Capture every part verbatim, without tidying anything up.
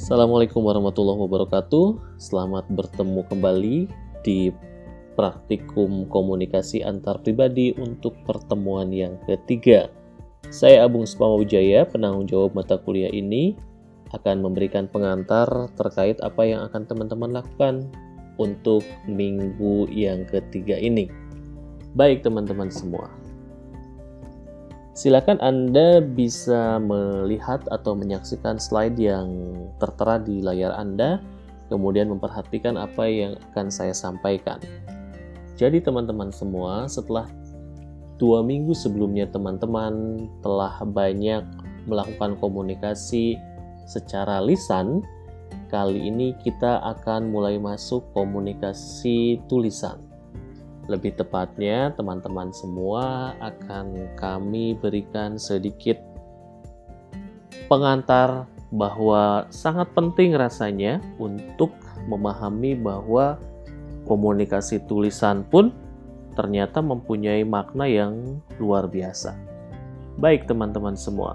Assalamualaikum warahmatullahi wabarakatuh. Selamat bertemu kembali di praktikum komunikasi antar pribadi untuk pertemuan yang ketiga. Saya Abung Spamawijaya, penanggung jawab mata kuliah ini, akan memberikan pengantar terkait apa yang akan teman-teman lakukan untuk minggu yang ketiga ini. Baik teman-teman semua, silakan Anda bisa melihat atau menyaksikan slide yang tertera di layar Anda, kemudian memperhatikan apa yang akan saya sampaikan. Jadi teman-teman semua, setelah dua minggu sebelumnya teman-teman telah banyak melakukan komunikasi secara lisan, kali ini kita akan mulai masuk komunikasi tulisan. Lebih tepatnya, teman-teman semua akan kami berikan sedikit pengantar bahwa sangat penting rasanya untuk memahami bahwa komunikasi tulisan pun ternyata mempunyai makna yang luar biasa. Baik teman-teman semua,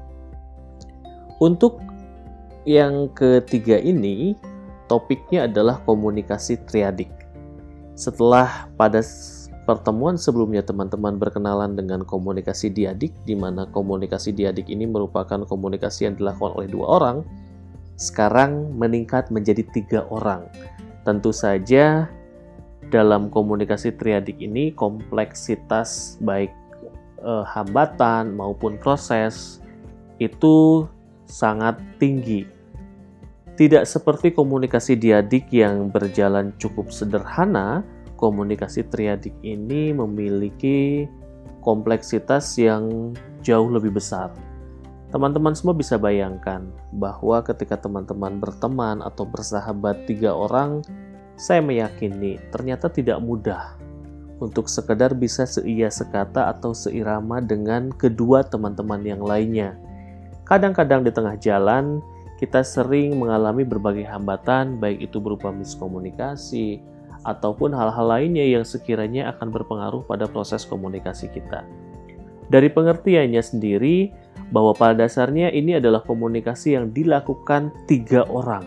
untuk yang ketiga ini, topiknya adalah komunikasi triadik. Setelah pada pertemuan sebelumnya teman-teman berkenalan dengan komunikasi diadik, di mana komunikasi diadik ini merupakan komunikasi yang dilakukan oleh dua orang, sekarang meningkat menjadi tiga orang. Tentu saja dalam komunikasi triadik ini kompleksitas baik eh, hambatan maupun proses itu sangat tinggi. Tidak seperti komunikasi diadik yang berjalan cukup sederhana, komunikasi triadik ini memiliki kompleksitas yang jauh lebih besar. Teman-teman semua bisa bayangkan bahwa ketika teman-teman berteman atau bersahabat tiga orang, saya meyakini ternyata tidak mudah untuk sekedar bisa seia sekata atau seirama dengan kedua teman-teman yang lainnya. Kadang-kadang di tengah jalan, kita sering mengalami berbagai hambatan, baik itu berupa miskomunikasi, ataupun hal-hal lainnya yang sekiranya akan berpengaruh pada proses komunikasi kita. Dari pengertiannya sendiri, bahwa pada dasarnya ini adalah komunikasi yang dilakukan tiga orang.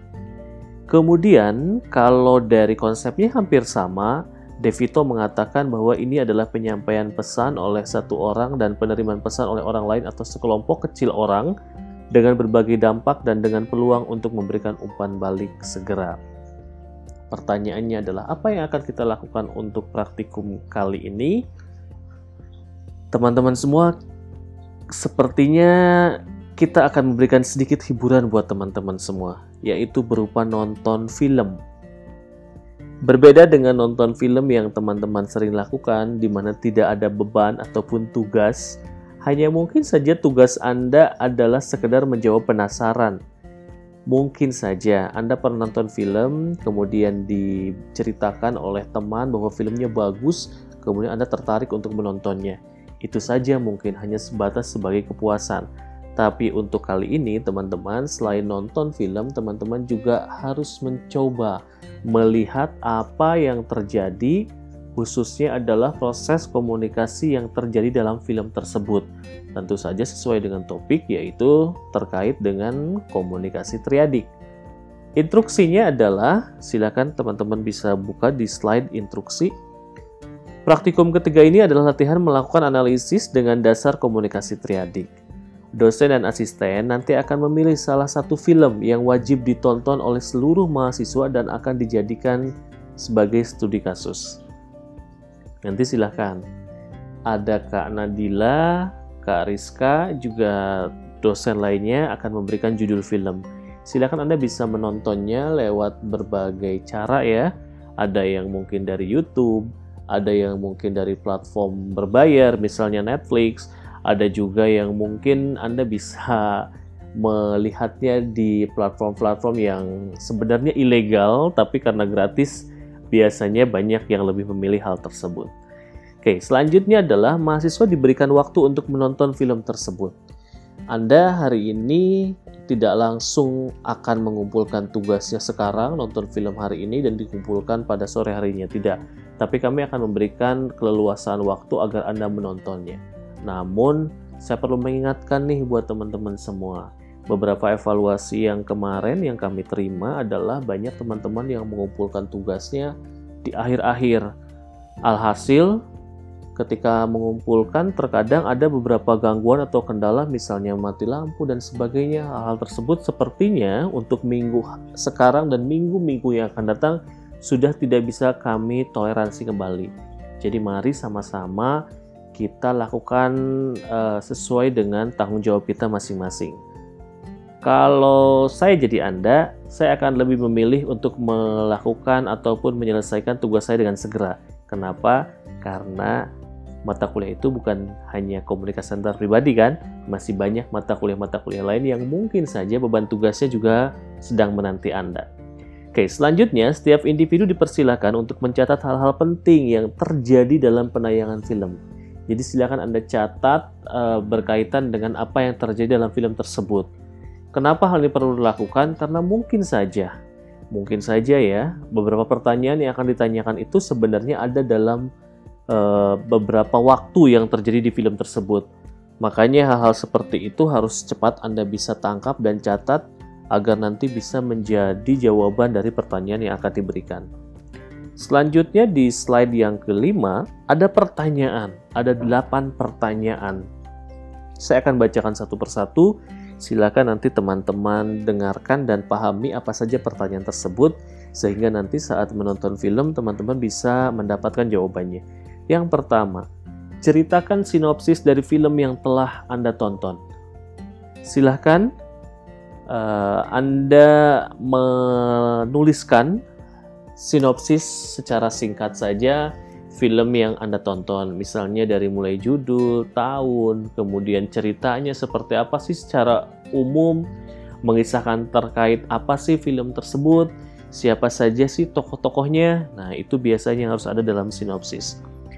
Kemudian, kalau dari konsepnya hampir sama, De Vito mengatakan bahwa ini adalah penyampaian pesan oleh satu orang dan penerimaan pesan oleh orang lain atau sekelompok kecil orang, dengan berbagai dampak dan dengan peluang untuk memberikan umpan balik segera. Pertanyaannya adalah apa yang akan kita lakukan untuk praktikum kali ini? Teman-teman semua, sepertinya kita akan memberikan sedikit hiburan buat teman-teman semua, yaitu berupa nonton film. Berbeda dengan nonton film yang teman-teman sering lakukan, di mana tidak ada beban ataupun tugas, hanya mungkin saja tugas Anda adalah sekedar menjawab penasaran. Mungkin saja Anda pernah nonton film, kemudian diceritakan oleh teman bahwa filmnya bagus, kemudian Anda tertarik untuk menontonnya. Itu saja mungkin hanya sebatas sebagai kepuasan. Tapi untuk kali ini teman-teman, selain nonton film, teman-teman juga harus mencoba melihat apa yang terjadi, khususnya adalah proses komunikasi yang terjadi dalam film tersebut. Tentu saja sesuai dengan topik, yaitu terkait dengan komunikasi triadik. Instruksinya adalah, silakan teman-teman bisa buka di slide instruksi. Praktikum ketiga ini adalah latihan melakukan analisis dengan dasar komunikasi triadik. Dosen dan asisten nanti akan memilih salah satu film yang wajib ditonton oleh seluruh mahasiswa dan akan dijadikan sebagai studi kasus. Nanti silahkan, ada Kak Nadila, Kak Rizka, juga dosen lainnya akan memberikan judul film. Silahkan Anda bisa menontonnya lewat berbagai cara ya. Ada yang mungkin dari YouTube, ada yang mungkin dari platform berbayar, misalnya Netflix. Ada juga yang mungkin Anda bisa melihatnya di platform-platform yang sebenarnya ilegal, tapi karena gratis, biasanya banyak yang lebih memilih hal tersebut. Oke, selanjutnya adalah mahasiswa diberikan waktu untuk menonton film tersebut. Anda hari ini tidak langsung akan mengumpulkan tugasnya sekarang, nonton film hari ini dan dikumpulkan pada sore harinya, tidak. Tapi kami akan memberikan keleluasaan waktu agar Anda menontonnya. Namun, saya perlu mengingatkan nih buat teman-teman semua, Beberapa evaluasi yang kemarin yang kami terima adalah banyak teman-teman yang mengumpulkan tugasnya di akhir-akhir. Alhasil, ketika mengumpulkan terkadang ada beberapa gangguan atau kendala, misalnya mati lampu dan sebagainya. Hal-hal tersebut sepertinya untuk minggu sekarang dan minggu-minggu yang akan datang sudah tidak bisa kami toleransi kembali. Jadi mari sama-sama kita lakukan uh, sesuai dengan tanggung jawab kita masing-masing. Kalau saya jadi Anda, saya akan lebih memilih untuk melakukan ataupun menyelesaikan tugas saya dengan segera. Kenapa? Karena mata kuliah itu bukan hanya komunikasi antar pribadi kan, masih banyak mata kuliah-mata kuliah lain yang mungkin saja beban tugasnya juga sedang menanti Anda. Oke, selanjutnya setiap individu dipersilakan untuk mencatat hal-hal penting yang terjadi dalam penayangan film. Jadi silakan Anda catat uh, berkaitan dengan apa yang terjadi dalam film tersebut. Kenapa hal ini perlu dilakukan? Karena mungkin saja, mungkin saja ya, beberapa pertanyaan yang akan ditanyakan itu sebenarnya ada dalam uh, beberapa waktu yang terjadi di film tersebut. Makanya hal-hal seperti itu harus cepat Anda bisa tangkap dan catat agar nanti bisa menjadi jawaban dari pertanyaan yang akan diberikan. Selanjutnya di slide yang kelima, ada pertanyaan, ada delapan pertanyaan. Saya akan bacakan satu persatu. Silakan nanti teman-teman dengarkan dan pahami apa saja pertanyaan tersebut, sehingga nanti saat menonton film teman-teman bisa mendapatkan jawabannya. Yang pertama, ceritakan sinopsis dari film yang telah Anda tonton. Silahkan uh, Anda menuliskan sinopsis secara singkat saja film yang Anda tonton, misalnya dari mulai judul, tahun, kemudian ceritanya seperti apa sih secara umum, mengisahkan terkait apa sih film tersebut, siapa saja sih tokoh-tokohnya. Nah, itu biasanya harus ada dalam sinopsis.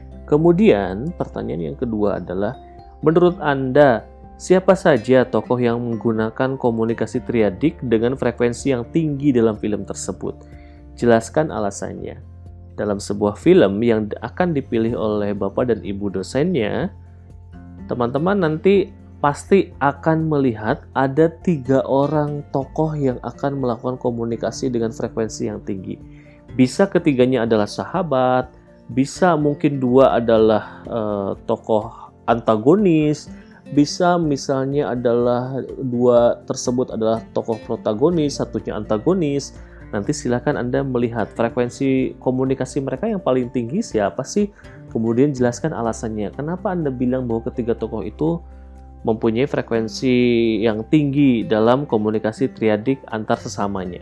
Kemudian, pertanyaan yang kedua adalah, menurut Anda, siapa saja tokoh yang menggunakan komunikasi triadik dengan frekuensi yang tinggi dalam film tersebut? Jelaskan alasannya. Dalam sebuah film yang akan dipilih oleh Bapak dan Ibu dosennya, teman-teman nanti pasti akan melihat ada tiga orang tokoh yang akan melakukan komunikasi dengan frekuensi yang tinggi. Bisa ketiganya adalah sahabat, bisa mungkin dua adalah uh, tokoh antagonis, bisa misalnya adalah dua tersebut adalah tokoh protagonis, satunya antagonis. Nanti silakan Anda melihat frekuensi komunikasi mereka yang paling tinggi siapa sih, kemudian jelaskan alasannya. Kenapa Anda bilang bahwa ketiga tokoh itu mempunyai frekuensi yang tinggi dalam komunikasi triadik antar sesamanya.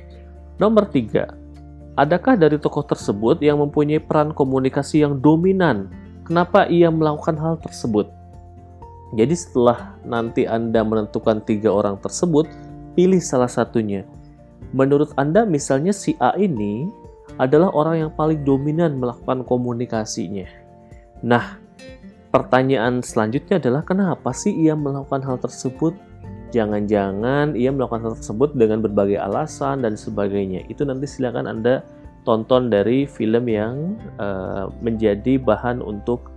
Nomor tiga, adakah dari tokoh tersebut yang mempunyai peran komunikasi yang dominan? Kenapa ia melakukan hal tersebut? Jadi setelah nanti Anda menentukan tiga orang tersebut, pilih salah satunya. Menurut Anda misalnya si A ini adalah orang yang paling dominan melakukan komunikasinya. Nah, pertanyaan selanjutnya adalah kenapa sih ia melakukan hal tersebut? Jangan-jangan ia melakukan hal tersebut dengan berbagai alasan dan sebagainya. Itu nanti silakan Anda tonton dari film yang uh, menjadi bahan untuk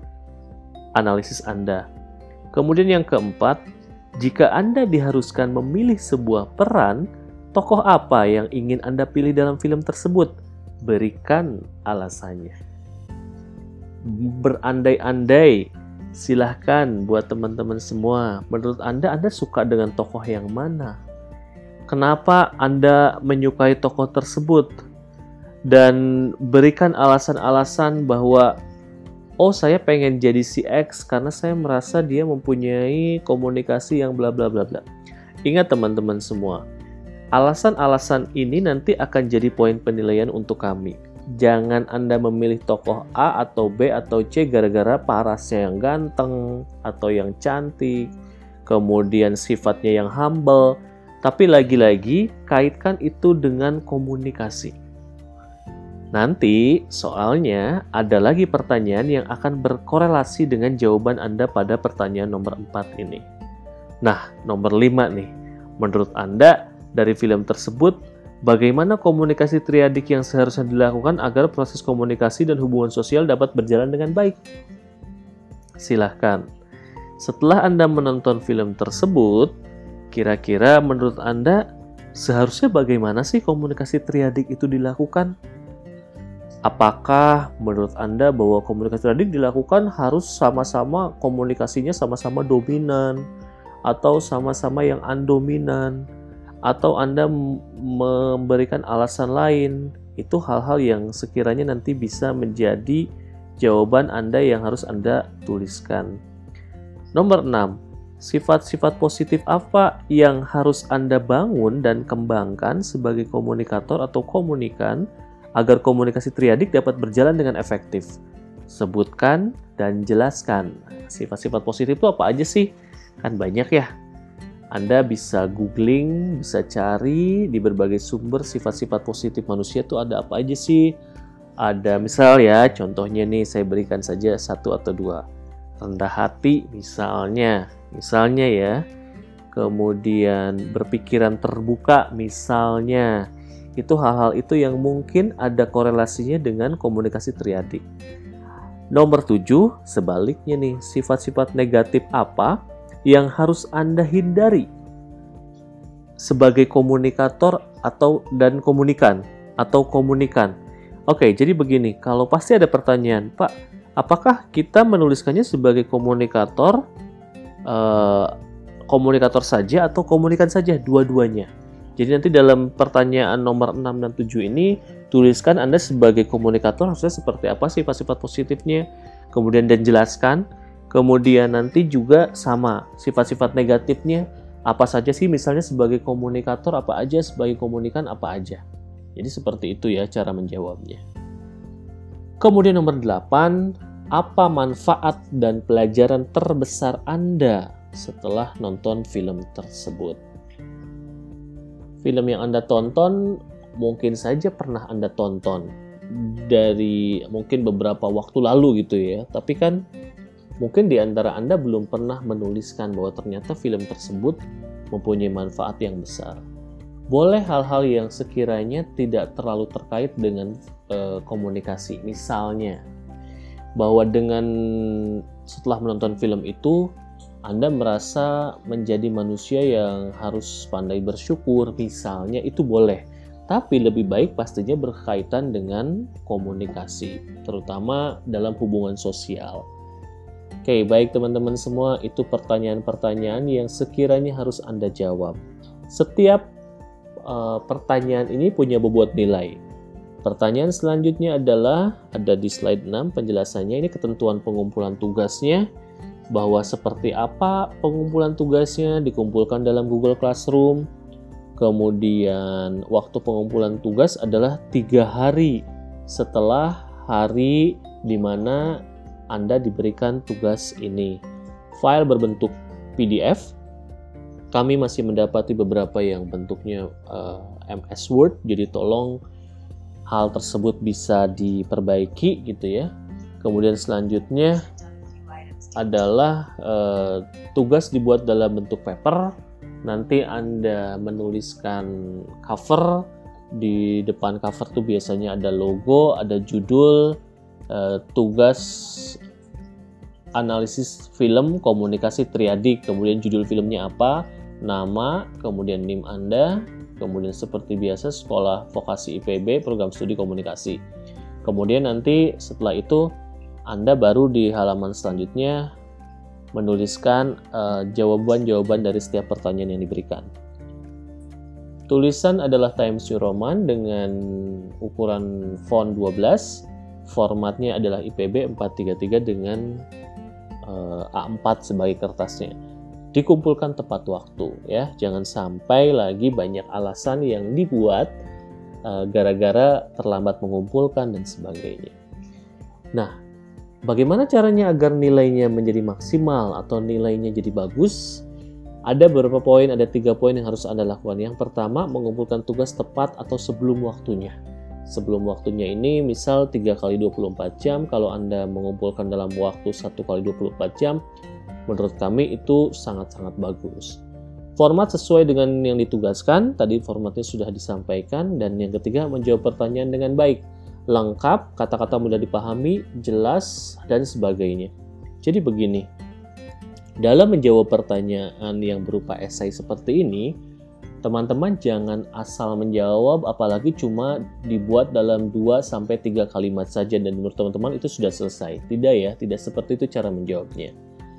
analisis Anda. Kemudian yang keempat, jika Anda diharuskan memilih sebuah peran, tokoh apa yang ingin Anda pilih dalam film tersebut? Berikan alasannya. Berandai-andai, silahkan buat teman-teman semua. Menurut Anda, Anda suka dengan tokoh yang mana? Kenapa Anda menyukai tokoh tersebut? Dan berikan alasan-alasan bahwa oh, saya pengen jadi si X karena saya merasa dia mempunyai komunikasi yang bla bla bla bla. Ingat teman-teman semua, alasan-alasan ini nanti akan jadi poin penilaian untuk kami. Jangan Anda memilih tokoh A atau B atau C gara-gara parasnya yang ganteng atau yang cantik, kemudian sifatnya yang humble. Tapi lagi-lagi kaitkan itu dengan komunikasi. Nanti soalnya ada lagi pertanyaan yang akan berkorelasi dengan jawaban Anda pada pertanyaan nomor empat ini. Nah, nomor lima nih. Menurut Anda, dari film tersebut, bagaimana komunikasi triadik yang seharusnya dilakukan agar proses komunikasi dan hubungan sosial dapat berjalan dengan baik? Silahkan. Setelah Anda menonton film tersebut, Kira-kira menurut Anda seharusnya bagaimana sih komunikasi triadik itu dilakukan? Apakah menurut Anda bahwa komunikasi triadik dilakukan harus sama-sama komunikasinya sama-sama dominan, atau sama-sama yang andominan, atau Anda memberikan alasan lain? Itu hal-hal yang sekiranya nanti bisa menjadi jawaban Anda yang harus Anda tuliskan. Nomor enam, sifat-sifat positif apa yang harus Anda bangun dan kembangkan sebagai komunikator atau komunikan agar komunikasi triadik dapat berjalan dengan efektif? Sebutkan dan jelaskan. Sifat-sifat positif itu apa aja sih? Kan banyak ya. Anda bisa googling, bisa cari di berbagai sumber sifat-sifat positif manusia itu ada apa aja sih? Ada misal ya, contohnya nih saya berikan saja satu atau dua. Rendah hati misalnya, misalnya ya. Kemudian berpikiran terbuka misalnya. Itu hal-hal itu yang mungkin ada korelasinya dengan komunikasi triadik. Nomor tujuh, sebaliknya nih, sifat-sifat negatif apa yang harus Anda hindari sebagai komunikator atau dan komunikan atau komunikan. Oke, jadi begini, kalau pasti ada pertanyaan, Pak, apakah kita menuliskannya sebagai komunikator, eh, komunikator saja atau komunikan saja, dua-duanya? Jadi nanti dalam pertanyaan nomor enam dan tujuh ini, tuliskan Anda sebagai komunikator harusnya seperti apa sifat-sifat positifnya, kemudian dan jelaskan. Kemudian nanti juga sama, sifat-sifat negatifnya apa saja sih, misalnya sebagai komunikator apa aja, sebagai komunikan apa aja. Jadi seperti itu ya cara menjawabnya. Kemudian nomor delapan, apa manfaat dan pelajaran terbesar Anda setelah nonton film tersebut? Film yang Anda tonton mungkin saja pernah Anda tonton dari mungkin beberapa waktu lalu gitu ya. Tapi kan mungkin di antara Anda belum pernah menuliskan bahwa ternyata film tersebut mempunyai manfaat yang besar. Boleh hal-hal yang sekiranya tidak terlalu terkait dengan e, komunikasi. Misalnya bahwa dengan setelah menonton film itu Anda merasa menjadi manusia yang harus pandai bersyukur, misalnya, itu boleh. Tapi lebih baik pastinya berkaitan dengan komunikasi, terutama dalam hubungan sosial. Oke, baik teman-teman semua, itu pertanyaan-pertanyaan yang sekiranya harus Anda jawab. Setiap uh, pertanyaan ini punya bobot nilai. Pertanyaan selanjutnya adalah, ada di slide enam penjelasannya, ini ketentuan pengumpulan tugasnya, bahwa seperti apa pengumpulan tugasnya dikumpulkan dalam Google Classroom. Kemudian waktu pengumpulan tugas adalah tiga hari setelah hari di mana Anda diberikan tugas ini. File berbentuk P D F. Kami masih mendapati beberapa yang bentuknya uh, M S Word, jadi tolong hal tersebut bisa diperbaiki gitu ya. Kemudian selanjutnya adalah uh, tugas dibuat dalam bentuk paper. Nanti Anda menuliskan cover. Di depan cover tuh biasanya ada logo, ada judul, uh, tugas analisis film komunikasi triadik, kemudian judul filmnya apa, nama, kemudian N I M Anda, kemudian seperti biasa sekolah vokasi I P B, program studi komunikasi. Kemudian nanti setelah itu Anda baru di halaman selanjutnya menuliskan uh, jawaban-jawaban dari setiap pertanyaan yang diberikan. Tulisan adalah Times New Roman dengan ukuran font dua belas. Formatnya adalah I P B empat tiga tiga dengan uh, A empat sebagai kertasnya. Dikumpulkan tepat waktu ya. Jangan sampai lagi banyak alasan yang dibuat uh, gara-gara terlambat mengumpulkan dan sebagainya. Nah, bagaimana caranya agar nilainya menjadi maksimal atau nilainya jadi bagus? Ada beberapa poin, ada tiga poin yang harus Anda lakukan. Yang pertama, mengumpulkan tugas tepat atau sebelum waktunya. Sebelum waktunya ini, misal tiga kali dua puluh empat jam, kalau Anda mengumpulkan dalam waktu satu kali dua puluh empat jam, menurut kami itu sangat-sangat bagus. Format sesuai dengan yang ditugaskan, tadi formatnya sudah disampaikan. Dan yang ketiga, menjawab pertanyaan dengan baik. Lengkap, kata-kata mudah dipahami, jelas, dan sebagainya. Jadi begini, Dalam menjawab pertanyaan yang berupa esai seperti ini, teman-teman jangan asal menjawab, apalagi cuma dibuat dalam dua sampai tiga kalimat saja dan menurut teman-teman itu sudah selesai. Tidak ya, tidak seperti itu cara menjawabnya.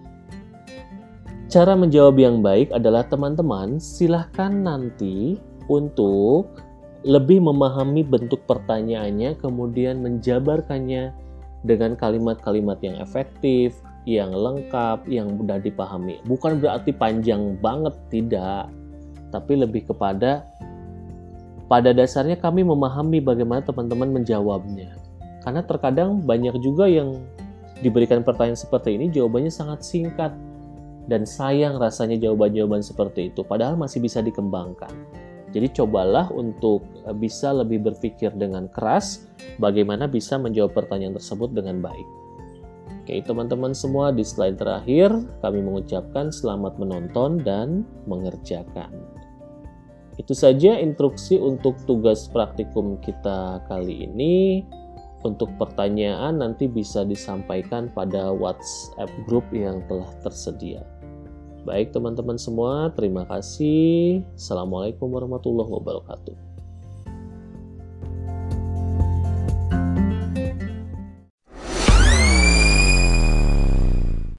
Cara menjawab yang baik adalah teman-teman silahkan nanti untuk lebih memahami bentuk pertanyaannya, kemudian menjabarkannya dengan kalimat-kalimat yang efektif, yang lengkap, yang mudah dipahami. Bukan berarti panjang banget, tidak. Tapi lebih kepada, pada dasarnya kami memahami bagaimana teman-teman menjawabnya. Karena terkadang banyak juga yang diberikan pertanyaan seperti ini, jawabannya sangat singkat. Dan sayang rasanya jawaban-jawaban seperti itu, padahal masih bisa dikembangkan. Jadi cobalah untuk bisa lebih berpikir dengan keras, bagaimana bisa menjawab pertanyaan tersebut dengan baik. Oke, teman-teman semua, di slide terakhir kami mengucapkan selamat menonton dan mengerjakan. Itu saja instruksi untuk tugas praktikum kita kali ini. Untuk pertanyaan nanti bisa disampaikan pada WhatsApp group yang telah tersedia. Baik teman-teman semua, terima kasih. Assalamualaikum warahmatullahi wabarakatuh.